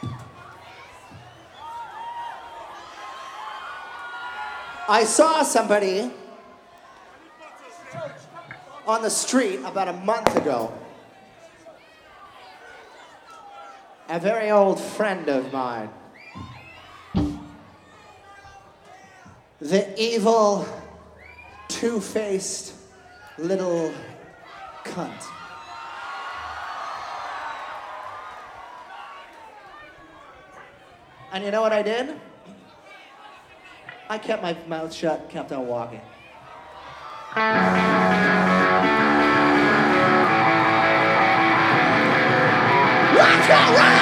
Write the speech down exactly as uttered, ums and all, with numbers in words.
I saw somebody on the street about a month ago. A very old friend of mine. The evil, two-faced little cunt. And you know what I did? I kept my mouth shut, kept on walking. Let's go!